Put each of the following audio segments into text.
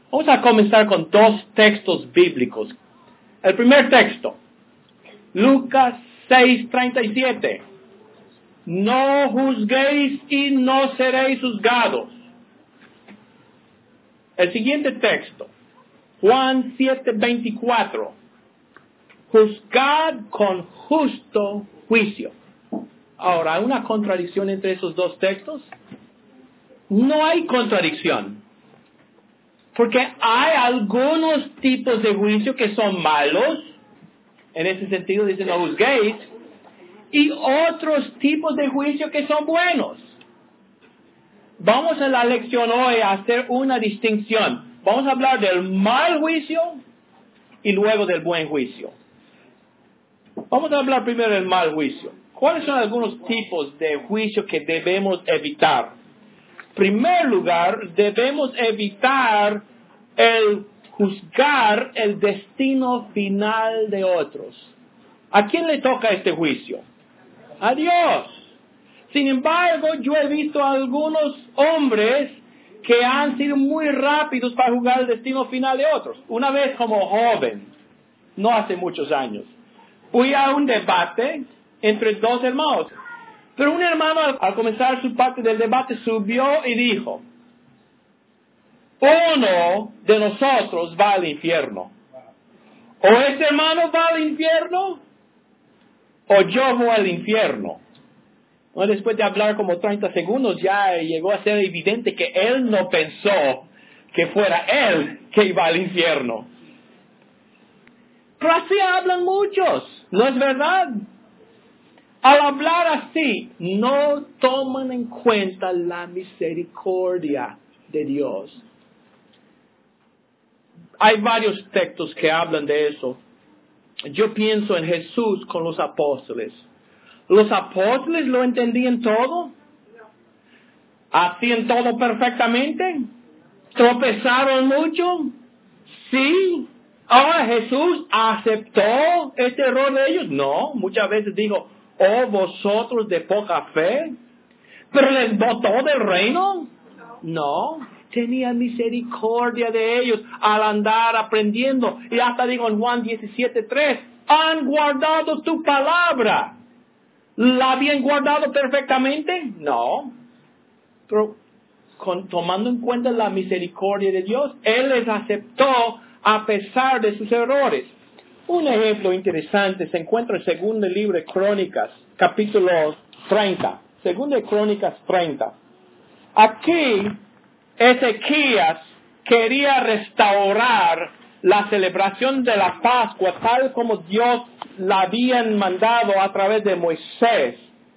Vamos a comenzar con dos textos bíblicos. El primer texto, Lucas 6:37. No juzguéis y no seréis juzgados. El siguiente texto, Juan 7:24. Juzgad con justo juicio. Ahora, ¿hay una contradicción entre esos dos textos? No hay contradicción. Porque hay algunos tipos de juicio que son malos. En ese sentido dice no juzguéis. Y otros tipos de juicio que son buenos. Vamos a la lección hoy a hacer una distinción. Vamos a hablar del mal juicio y luego del buen juicio. Vamos a hablar primero del mal juicio. ¿Cuáles son algunos tipos de juicio que debemos evitar? En primer lugar, debemos evitar el juzgar el destino final de otros. ¿A quién le toca este juicio? A Dios. Sin embargo, yo he visto a algunos hombres que han sido muy rápidos para juzgar el destino final de otros. Una vez como joven, no hace muchos años, fui a un debate entre dos hermanos. Pero un hermano al comenzar su parte del debate subió y dijo, uno de nosotros va al infierno. O este hermano va al infierno, o yo voy al infierno. Bueno, después de hablar como 30 segundos ya llegó a ser evidente que él no pensó que fuera él que iba al infierno. Pero así hablan muchos, ¿no es verdad? Al hablar así, no toman en cuenta la misericordia de Dios. Hay varios textos que hablan de eso. Yo pienso en Jesús con los apóstoles. ¿Los apóstoles lo entendían todo? ¿Hacían todo perfectamente? ¿Tropezaron mucho? Sí. Ahora Jesús aceptó este error de ellos. No, muchas veces dijo, oh vosotros de poca fe. ¿Pero les botó del reino? No. Tenía misericordia de ellos al andar aprendiendo. Y hasta digo en Juan 17:3, han guardado tu palabra. ¿La habían guardado perfectamente? No. Pero tomando en cuenta la misericordia de Dios, Él les aceptó a pesar de sus errores. Un ejemplo interesante se encuentra en segundo libro de Crónicas, capítulo 30. Segundo de Crónicas 30. Aquí, Ezequías quería restaurar la celebración de la Pascua tal como Dios la habían mandado a través de Moisés.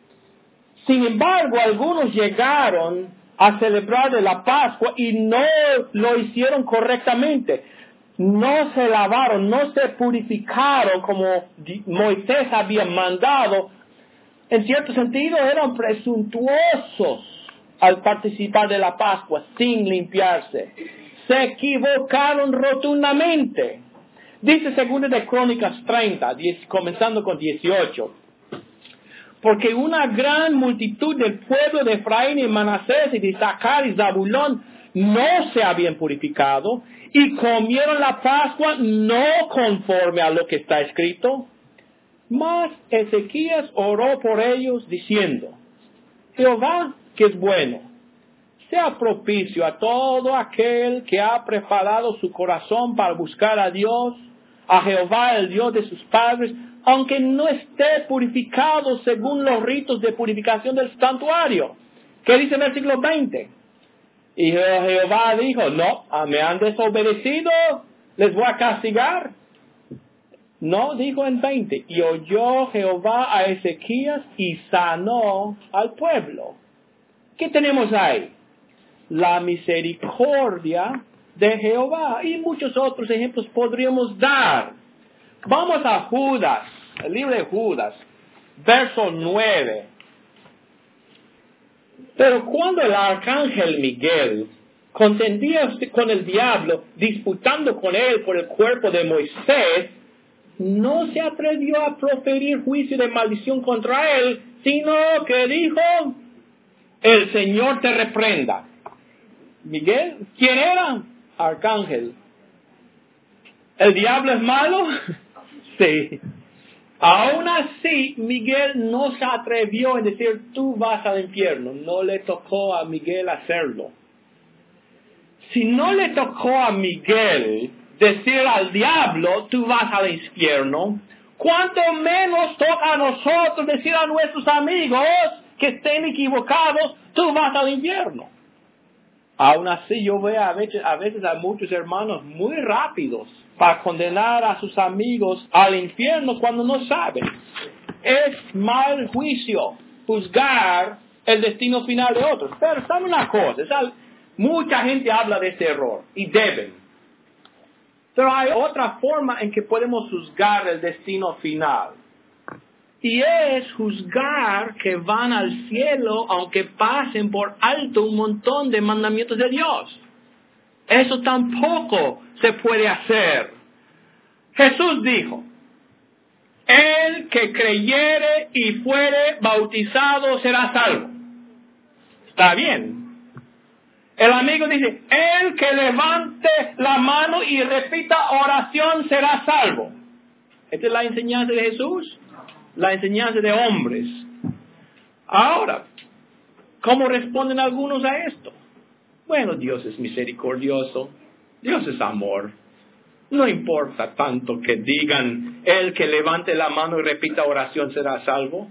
Sin embargo, algunos llegaron a celebrar de la Pascua y no lo hicieron correctamente. No se lavaron, no se purificaron como Moisés había mandado. En cierto sentido, eran presuntuosos al participar de la Pascua sin limpiarse. Se equivocaron rotundamente. Dice segundo de Crónicas 30, comenzando con 18. Porque una gran multitud del pueblo de Efraín y Manasés y de Isaacar y Zabulón no se habían purificado y comieron la Pascua no conforme a lo que está escrito. Mas Ezequías oró por ellos diciendo, Jehová, que es bueno, sea propicio a todo aquel que ha preparado su corazón para buscar a Dios, a Jehová, el Dios de sus padres, aunque no esté purificado según los ritos de purificación del santuario. ¿Qué dice en el versículo 20? Y Jehová dijo, no, me han desobedecido, les voy a castigar. No, dijo en 20, y oyó Jehová a Ezequías y sanó al pueblo. ¿Qué tenemos ahí? La misericordia de Jehová. Y muchos otros ejemplos podríamos dar. Vamos a Judas, el libro de Judas, verso 9. Pero cuando el arcángel Miguel contendía con el diablo, disputando con él por el cuerpo de Moisés, no se atrevió a proferir juicio de maldición contra él, sino que dijo, el Señor te reprenda. Miguel, ¿quién era? arcángel. ¿El diablo es malo? Sí. Aún así, Miguel no se atrevió a decir, tú vas al infierno. No le tocó a Miguel hacerlo. Si no le tocó a Miguel decir al diablo, tú vas al infierno, ¿cuánto menos toca a nosotros decir a nuestros amigos que estén equivocados, tú vas al infierno? Aún así, yo veo a veces a muchos hermanos muy rápidos para condenar a sus amigos al infierno cuando no saben. Es mal juicio juzgar el destino final de otros. Pero sabe una cosa, mucha gente habla de este error y deben. Pero hay otra forma en que podemos juzgar el destino final. Y es juzgar que van al cielo aunque pasen por alto un montón de mandamientos de Dios. Eso tampoco se puede hacer. Jesús dijo, el que creyere y fuere bautizado será salvo. Está bien. El amigo dice, el que levante la mano y repita oración será salvo. ¿Esta es la enseñanza de Jesús? La enseñanza de hombres. Ahora, ¿cómo responden algunos a esto? Bueno, Dios es misericordioso. Dios es amor. No importa tanto que digan, el que levante la mano y repita oración será salvo.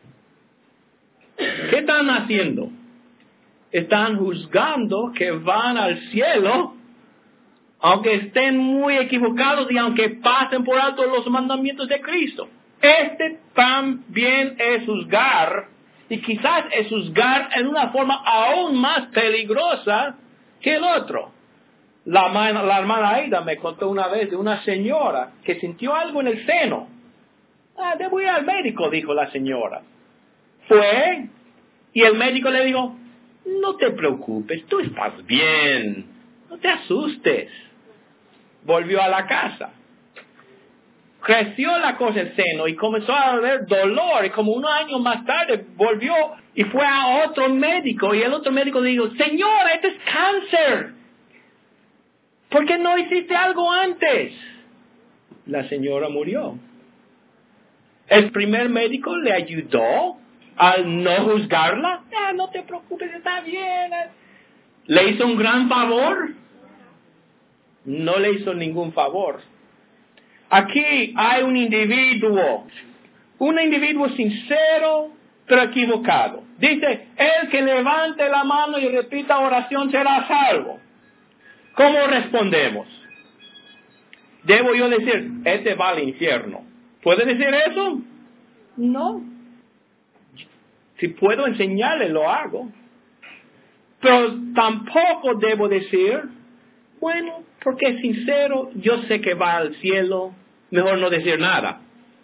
¿Qué están haciendo? Están juzgando que van al cielo, aunque estén muy equivocados y aunque pasen por alto los mandamientos de Cristo. Este también es juzgar, y quizás es juzgar en una forma aún más peligrosa que el otro. La hermana Aida me contó una vez de una señora que sintió algo en el seno. Debo ir al médico, dijo la señora. Fue, y el médico le dijo, no te preocupes, tú estás bien, no te asustes. Volvió a la casa. Creció la cosa el seno y comenzó a haber dolor. Y como un año más tarde volvió y fue a otro médico. Y el otro médico le dijo, señora, esto es cáncer. ¿Por qué no hiciste algo antes? La señora murió. El primer médico le ayudó al no juzgarla. No te preocupes, está bien. ¿Le hizo un gran favor? No le hizo ningún favor. Aquí hay un individuo sincero, pero equivocado. Dice, el que levante la mano y repita oración será salvo. ¿Cómo respondemos? Debo yo decir, este va al infierno. ¿Puede decir eso? No. Si puedo enseñarle, lo hago. Pero tampoco debo decir, bueno, porque es sincero, yo sé que va al cielo, mejor no decir nada.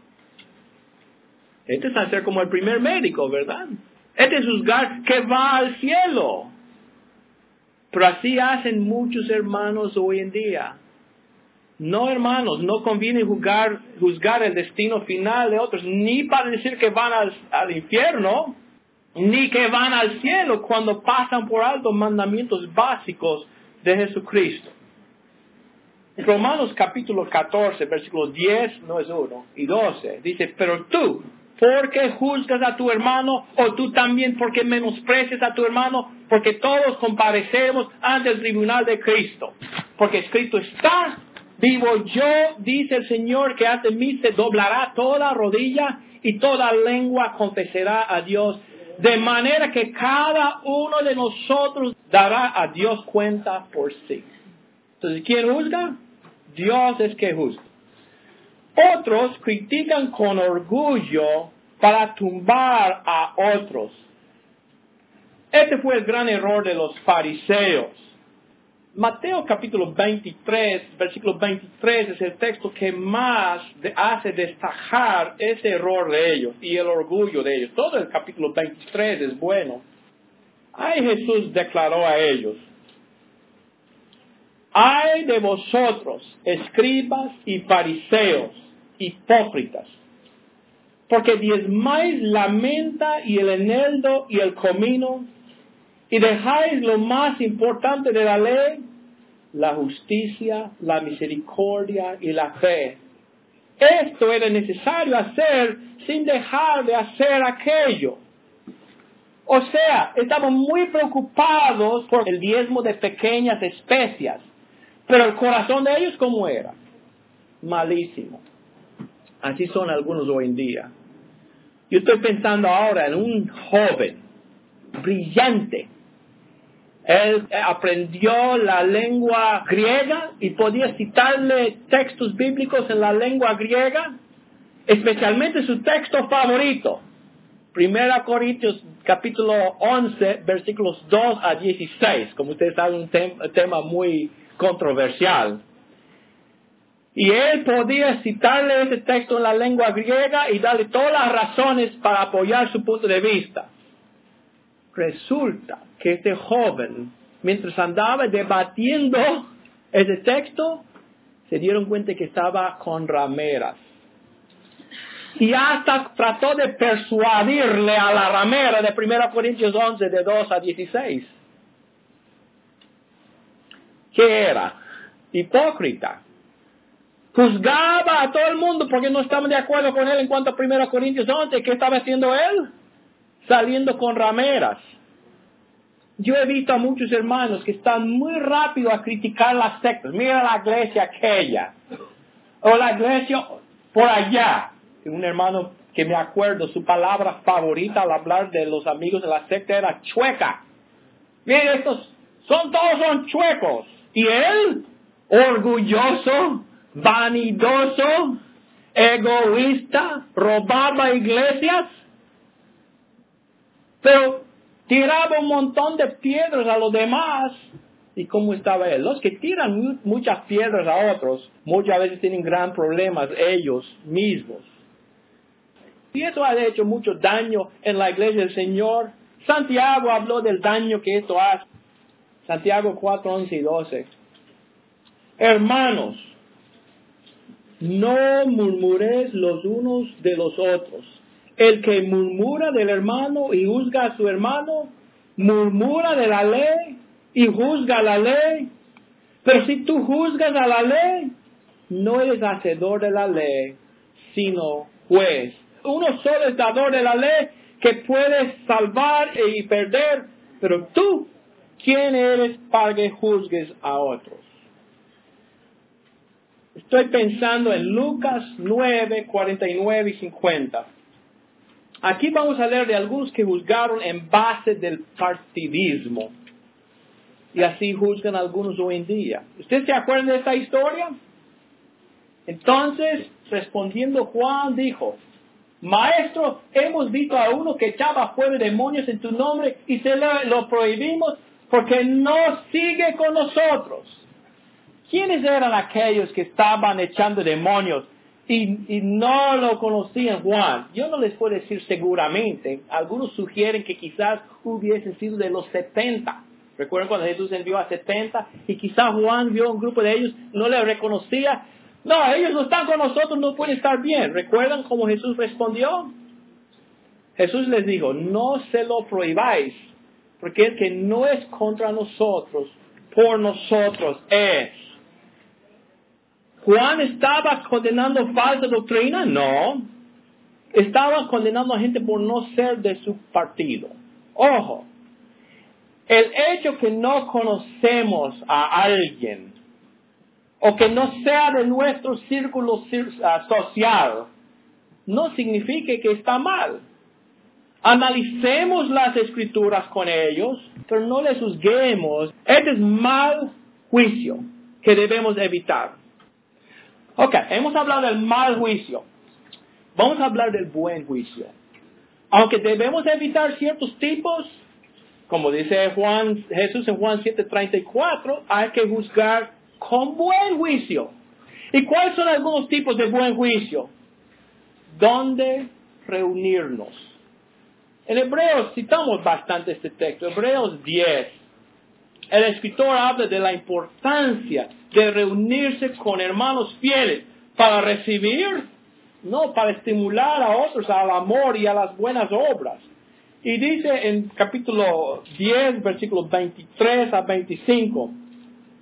Este es hacer como el primer médico, ¿verdad? Este es juzgar que va al cielo. Pero así hacen muchos hermanos hoy en día. No, hermanos, no conviene juzgar el destino final de otros, ni para decir que van al infierno, ni que van al cielo cuando pasan por alto mandamientos básicos de Jesucristo. Romanos capítulo 14, versículos 10, no es 1, y 12, dice, pero tú, ¿por qué juzgas a tu hermano? O tú también, ¿por qué menosprecias a tu hermano? Porque todos comparecemos ante el tribunal de Cristo. Porque escrito está, vivo yo, dice el Señor, que ante mí se doblará toda rodilla y toda lengua confesará a Dios. De manera que cada uno de nosotros dará a Dios cuenta por sí. Entonces, ¿quién juzga? Dios es que juzga. Otros critican con orgullo para tumbar a otros. Este fue el gran error de los fariseos. Mateo capítulo 23, versículo 23 es el texto que más hace destacar ese error de ellos y el orgullo de ellos. Todo el capítulo 23 es bueno. Ahí Jesús declaró a ellos, ay de vosotros, escribas y fariseos, hipócritas, porque diezmáis la menta y el eneldo y el comino, y dejáis lo más importante de la ley, la justicia, la misericordia y la fe. Esto era necesario hacer sin dejar de hacer aquello. O sea, estaban muy preocupados por el diezmo de pequeñas especias. Pero el corazón de ellos, ¿cómo era? Malísimo. Así son algunos hoy en día. Yo estoy pensando ahora en un joven brillante. Él aprendió la lengua griega y podía citarle textos bíblicos en la lengua griega, especialmente su texto favorito, 1 Corintios capítulo 11, versículos 2 a 16, como ustedes saben, un tema muy controversial. Y él podía citarle ese texto en la lengua griega y darle todas las razones para apoyar su punto de vista. Resulta que este joven, mientras andaba debatiendo ese texto, se dieron cuenta que estaba con rameras. Y hasta trató de persuadirle a la ramera de 1 Corintios 11, de 2 a 16. ¿Qué era? Hipócrita. Juzgaba a todo el mundo porque no estaban de acuerdo con él en cuanto a 1 Corintios 11. ¿Qué estaba haciendo él? Saliendo con rameras. Yo he visto a muchos hermanos que están muy rápido a criticar las sectas. Mira la iglesia aquella. O la iglesia por allá. Un hermano que me acuerdo, su palabra favorita al hablar de los amigos de la secta era chueca. Mira, estos todos son chuecos. Y él, orgulloso, vanidoso, egoísta, robaba iglesias. Pero tiraba un montón de piedras a los demás. ¿Y cómo estaba él? Los que tiran muchas piedras a otros, muchas veces tienen gran problemas ellos mismos. Y eso ha hecho mucho daño en la iglesia del Señor. Santiago habló del daño que esto hace. Santiago 4, 11 y 12. Hermanos, no murmuréis los unos de los otros. El que murmura del hermano y juzga a su hermano, murmura de la ley y juzga la ley. Pero si tú juzgas a la ley, no eres hacedor de la ley, sino juez. Uno solo es dador de la ley que puede salvar y perder. Pero tú, ¿quién eres para que juzgues a otros? Estoy pensando en Lucas 9, 49 y 50. Aquí vamos a leer de algunos que juzgaron en base del partidismo. Y así juzgan algunos hoy en día. ¿Usted se acuerda de esta historia? Entonces, respondiendo Juan dijo, Maestro, hemos visto a uno que echaba fuera demonios en tu nombre y se lo prohibimos porque no sigue con nosotros. ¿Quiénes eran aquellos que estaban echando demonios y no lo conocían Juan? Yo no les puedo decir seguramente. Algunos sugieren que quizás hubiesen sido de los 70. ¿Recuerdan cuando Jesús envió a 70? Y quizás Juan vio un grupo de ellos, no le reconocía. No, ellos no están con nosotros, no pueden estar bien. ¿Recuerdan cómo Jesús respondió? Jesús les dijo, no se lo prohibáis, porque el que no es contra nosotros, por nosotros es. ¿Juan estaba condenando falsa doctrina? No. Estaba condenando a gente por no ser de su partido. Ojo, el hecho que no conocemos a alguien o que no sea de nuestro círculo social no significa que está mal. Analicemos las escrituras con ellos, pero no les juzguemos. Este es mal juicio que debemos evitar. Ok, hemos hablado del mal juicio. Vamos a hablar del buen juicio. Aunque debemos evitar ciertos tipos, como dice Jesús en Juan 7:34, hay que juzgar con buen juicio. ¿Y cuáles son algunos tipos de buen juicio? ¿Dónde reunirnos? En Hebreos citamos bastante este texto, Hebreos 10. El escritor habla de la importancia de reunirse con hermanos fieles para recibir, no para estimular a otros al amor y a las buenas obras. Y dice en capítulo 10, versículos 23 a 25,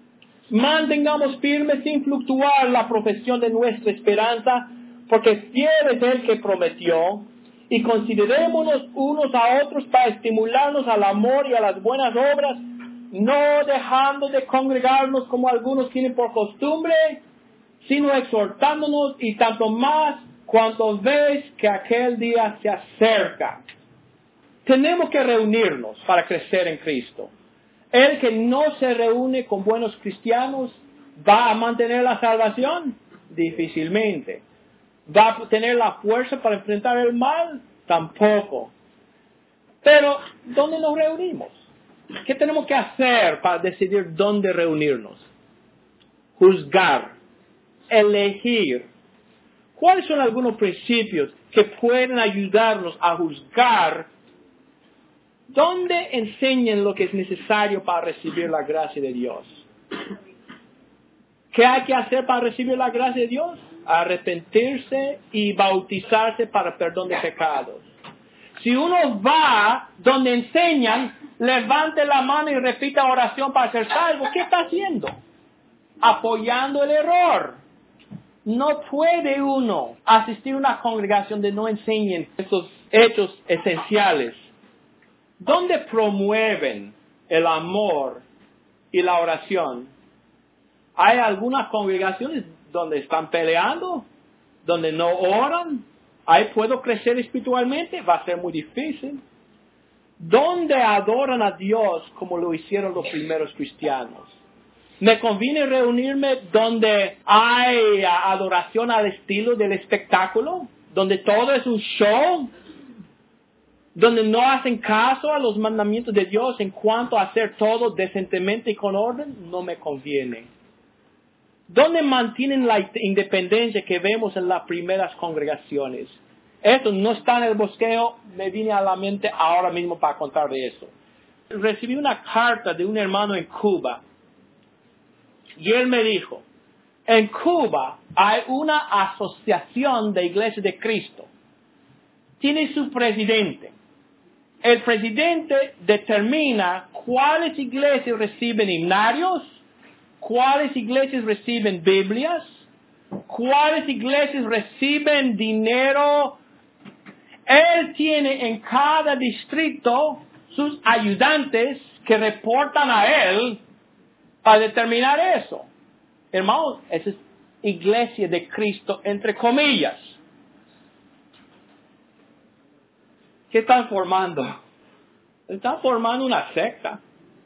Mantengamos firmes sin fluctuar la profesión de nuestra esperanza, porque fiel es el que prometió, y considerémonos unos a otros para estimularnos al amor y a las buenas obras, no dejando de congregarnos como algunos tienen por costumbre, sino exhortándonos, y tanto más cuanto veis que aquel día se acerca. Tenemos que reunirnos para crecer en Cristo. El que no se reúne con buenos cristianos, ¿va a mantener la salvación? Difícilmente. ¿Va a tener la fuerza para enfrentar el mal? Tampoco. Pero, ¿dónde nos reunimos? ¿Qué tenemos que hacer para decidir dónde reunirnos? Juzgar, elegir. ¿Cuáles son algunos principios que pueden ayudarnos a juzgar dónde enseñan lo que es necesario para recibir la gracia de Dios? ¿Qué hay que hacer para recibir la gracia de Dios? Arrepentirse y bautizarse para perdón de pecados. Si uno va donde enseñan, levante la mano y repita oración para ser salvo, ¿qué está haciendo? Apoyando el error. No puede uno asistir a una congregación donde no enseñen estos hechos esenciales. ¿Dónde promueven el amor y la oración? Hay algunas congregaciones donde están peleando, donde no oran. Ahí puedo crecer espiritualmente, va a ser muy difícil. ¿Dónde adoran a Dios como lo hicieron los primeros cristianos? ¿Me conviene reunirme donde hay adoración al estilo del espectáculo? ¿Donde todo es un show? ¿Donde no hacen caso a los mandamientos de Dios en cuanto a hacer todo decentemente y con orden? No me conviene. ¿Dónde mantienen la independencia que vemos en las primeras congregaciones? Esto no está en el bosquejo, me vine a la mente ahora mismo para contar de eso. Recibí una carta de un hermano en Cuba y él me dijo, en Cuba hay una asociación de iglesias de Cristo. Tiene su presidente. El presidente determina cuáles iglesias reciben himnarios, cuáles iglesias reciben Biblias, cuáles iglesias reciben dinero. Él tiene en cada distrito sus ayudantes que reportan a él para determinar eso. Hermanos, esa es iglesia de Cristo entre comillas. ¿Qué están formando? Están formando una secta.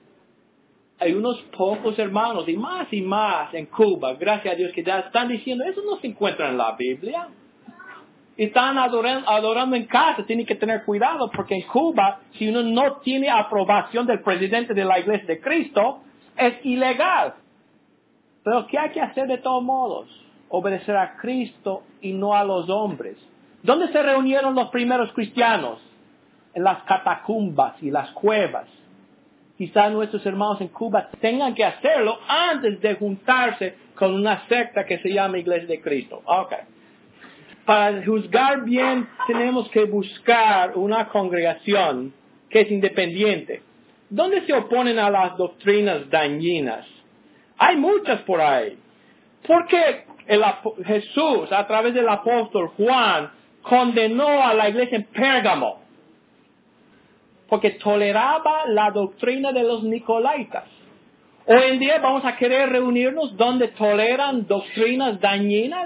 Hay unos pocos hermanos y más en Cuba, gracias a Dios, que ya están diciendo, eso no se encuentra en la Biblia. Están adorando en casa, tienen que tener cuidado, porque en Cuba, si uno no tiene aprobación del presidente de la Iglesia de Cristo, es ilegal. Pero ¿qué hay que hacer de todos modos? Obedecer a Cristo y no a los hombres. ¿Dónde se reunieron los primeros cristianos? En las catacumbas y las cuevas. Quizás nuestros hermanos en Cuba tengan que hacerlo antes de juntarse con una secta que se llama Iglesia de Cristo. Okay. Para juzgar bien tenemos que buscar una congregación que es independiente. ¿Dónde se oponen a las doctrinas dañinas? Hay muchas por ahí. ¿Por qué Jesús, a través del apóstol Juan, condenó a la iglesia en Pérgamo? Porque toleraba la doctrina de los nicolaitas. Hoy en día vamos a querer reunirnos donde toleran doctrinas dañinas.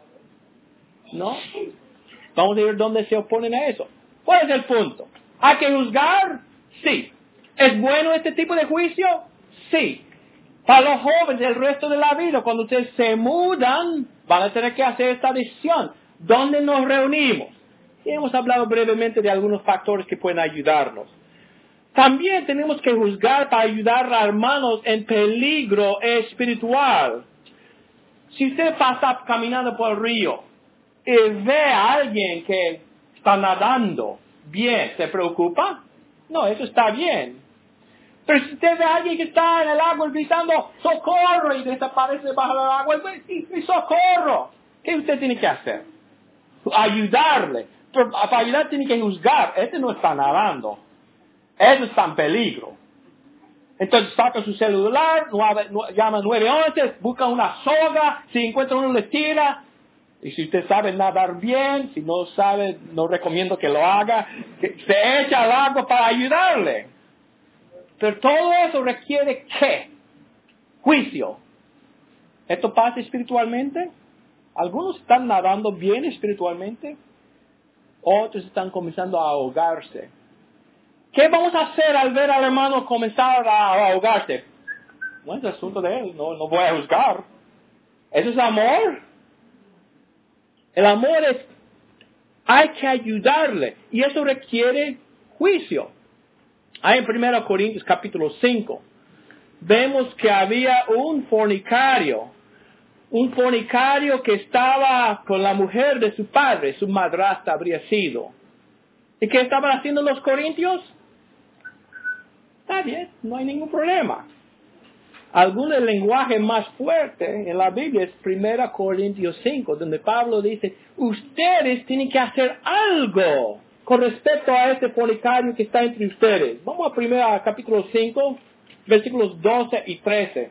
¿No? Vamos a ver dónde se oponen a eso. ¿Cuál es el punto? ¿Hay que juzgar? Sí. ¿Es bueno este tipo de juicio? Sí. Para los jóvenes el resto de la vida, cuando ustedes se mudan, van a tener que hacer esta decisión. ¿Dónde nos reunimos? Y hemos hablado brevemente de algunos factores que pueden ayudarnos. También tenemos que juzgar para ayudar a hermanos en peligro espiritual. Si usted pasa caminando por el río y ve a alguien que está nadando bien, ¿se preocupa? No, eso está bien. Pero si usted ve a alguien que está en el agua gritando ¡socorro! Y desaparece bajo el agua, y ¡socorro! ¿Qué usted tiene que hacer? Ayudarle. Pero para ayudar tiene que juzgar. Este no está nadando. Eso está en peligro. Entonces saca su celular, llama 911, busca una soga, si encuentra uno le tira. Y si usted sabe nadar bien, si no sabe, no recomiendo que lo haga, que se echa al agua para ayudarle. Pero todo eso requiere ¿qué? Juicio. ¿Esto pasa espiritualmente? Algunos están nadando bien espiritualmente, otros están comenzando a ahogarse. ¿Qué vamos a hacer al ver al hermano comenzar a ahogarse? Bueno, es asunto de él, no voy a juzgar. ¿Eso es amor? El amor es, hay que ayudarle, y eso requiere juicio. Ahí en 1 Corintios capítulo 5, vemos que había un fornicario que estaba con la mujer de su padre, su madrastra habría sido. ¿Y qué estaban haciendo los corintios? Está bien, no hay ningún problema. Algún del lenguaje más fuerte en la Biblia es 1 Corintios 5, donde Pablo dice, ustedes tienen que hacer algo con respecto a este fornicario que está entre ustedes. Vamos a capítulo 5, versículos 12 y 13.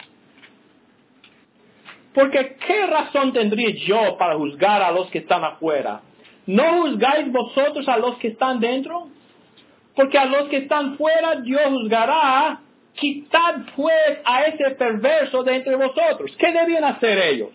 Porque ¿qué razón tendría yo para juzgar a los que están afuera? ¿No juzgáis vosotros a los que están dentro? Porque a los que están fuera Dios juzgará. Quitad pues a ese perverso de entre vosotros. ¿Qué debían hacer ellos?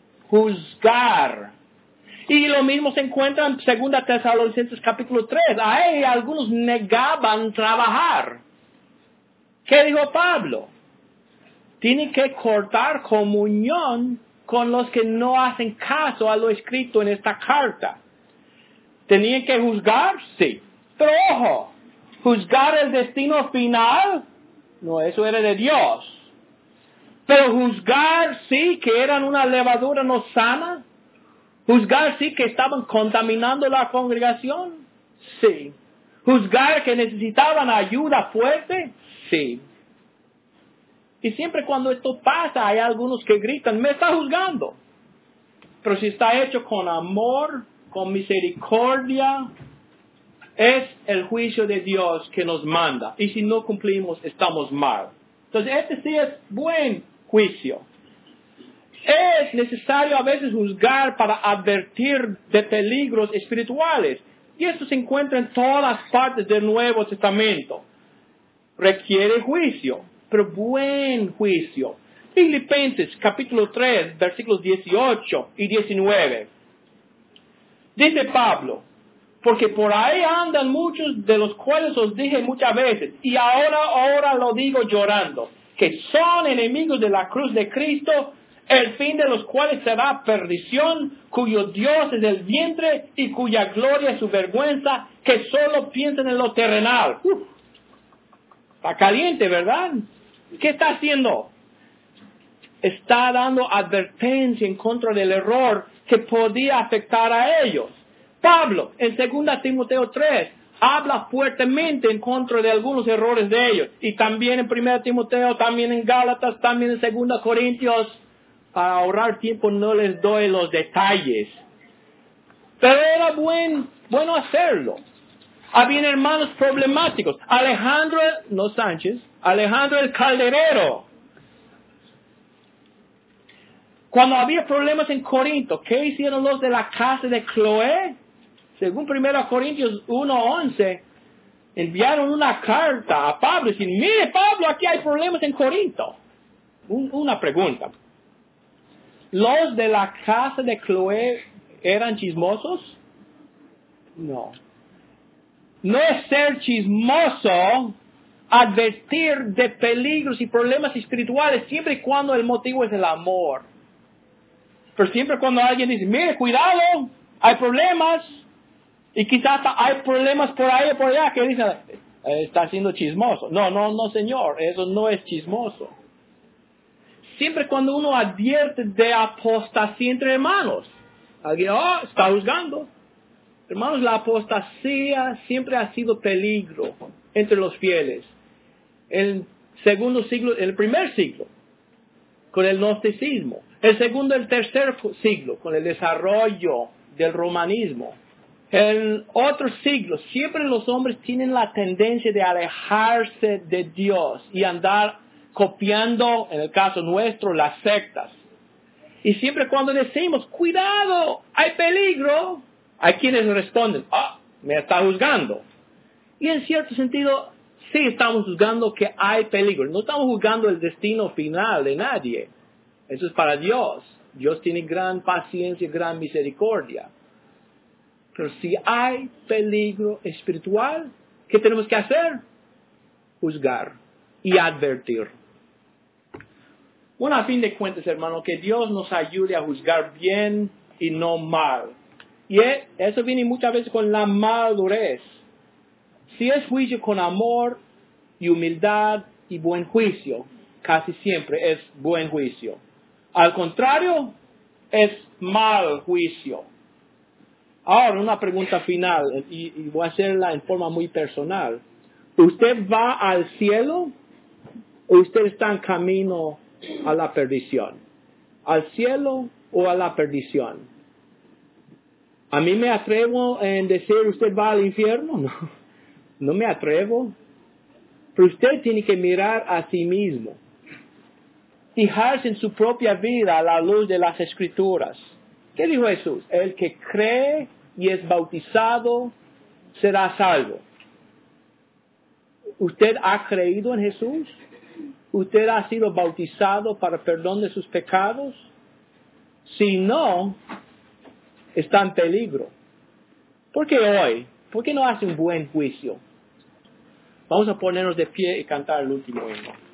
Juzgar. Y lo mismo se encuentra en 2 Tesalonicenses capítulo 3. Ahí algunos negaban trabajar. ¿Qué dijo Pablo? Tienen que cortar comunión con los que no hacen caso a lo escrito en esta carta. ¿Tenían que juzgar? Sí. Pero ojo, juzgar el destino final, no, eso era de Dios. Pero juzgar sí que eran una levadura no sana. Juzgar sí que estaban contaminando la congregación. Sí. Juzgar que necesitaban ayuda fuerte. Sí. Y siempre cuando esto pasa hay algunos que gritan, me está juzgando. Pero si está hecho con amor, con misericordia, es el juicio de Dios que nos manda. Y si no cumplimos, estamos mal. Entonces este sí es buen juicio. Es necesario a veces juzgar para advertir de peligros espirituales. Y esto se encuentra en todas las partes del Nuevo Testamento. Requiere juicio, pero buen juicio. Filipenses capítulo 3, versículos 18 y 19. Dice Pablo, porque por ahí andan muchos de los cuales os dije muchas veces, y ahora lo digo llorando, que son enemigos de la cruz de Cristo, el fin de los cuales será perdición, cuyo Dios es el vientre y cuya gloria es su vergüenza, que solo piensan en lo terrenal. Está caliente, ¿verdad? ¿Qué está haciendo? Está dando advertencia en contra del error que podía afectar a ellos. Pablo, en 2 Timoteo 3, habla fuertemente en contra de algunos errores de ellos. Y también en 1 Timoteo, también en Gálatas, también en 2 Corintios. Para ahorrar tiempo no les doy los detalles. Pero era bueno hacerlo. Habían hermanos problemáticos. Alejandro, no Sánchez, Alejandro el Calderero. Cuando había problemas en Corinto, ¿qué hicieron los de la casa de Cloé? Según 1 Corintios 1:11, enviaron una carta a Pablo y diciendo, mire Pablo, aquí hay problemas en Corinto. Una pregunta. ¿Los de la casa de Cloé eran chismosos? No. No es ser chismoso advertir de peligros y problemas espirituales siempre y cuando el motivo es el amor. Pero siempre cuando alguien dice, mire, cuidado, hay problemas, y quizás hay problemas por ahí o por allá, que dice, está siendo chismoso. No, señor, eso no es chismoso. Siempre cuando uno advierte de apostasía entre hermanos, alguien, está juzgando. Hermanos, la apostasía siempre ha sido peligro entre los fieles. El segundo siglo, el primer siglo, con el gnosticismo. El segundo y el tercer siglo, con el desarrollo del romanismo. En otros siglos, siempre los hombres tienen la tendencia de alejarse de Dios y andar copiando, en el caso nuestro, las sectas. Y siempre cuando decimos, cuidado, hay peligro, hay quienes responden, me está juzgando. Y en cierto sentido, sí estamos juzgando que hay peligro. No estamos juzgando el destino final de nadie. Eso es para Dios. Dios tiene gran paciencia, gran misericordia. Pero si hay peligro espiritual, ¿qué tenemos que hacer? Juzgar y advertir. Bueno, a fin de cuentas, hermano, que Dios nos ayude a juzgar bien y no mal. Y eso viene muchas veces con la madurez. Si es juicio con amor y humildad y buen juicio, casi siempre es buen juicio. Al contrario, es mal juicio. Ahora, una pregunta final, y voy a hacerla en forma muy personal. ¿Usted va al cielo o usted está en camino a la perdición? ¿Al cielo o a la perdición? ¿A mí me atrevo en decir usted va al infierno? No me atrevo. Pero usted tiene que mirar a sí mismo. Fijarse en su propia vida a la luz de las Escrituras. ¿Qué dijo Jesús? El que cree y es bautizado será salvo. ¿Usted ha creído en Jesús? ¿Usted ha sido bautizado para perdón de sus pecados? Si no, está en peligro. ¿Por qué hoy? ¿Por qué no hace un buen juicio? Vamos a ponernos de pie y cantar el último himno.